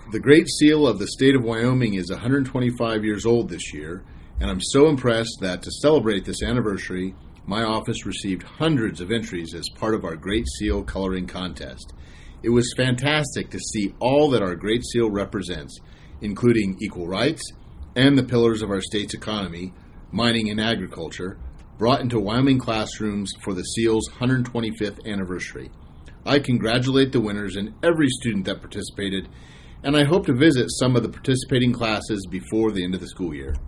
The Great Seal of the state of Wyoming is 125 years old this year, and I'm so impressed that to celebrate this anniversary, my office received hundreds of entries as part of our Great Seal coloring contest. It was fantastic to see all that our Great Seal represents, including equal rights and the pillars of our state's economy, mining and agriculture, brought into Wyoming classrooms for the Seal's 125th anniversary. I congratulate the winners and every student that participated, and I hope to visit some of the participating classes before the end of the school year.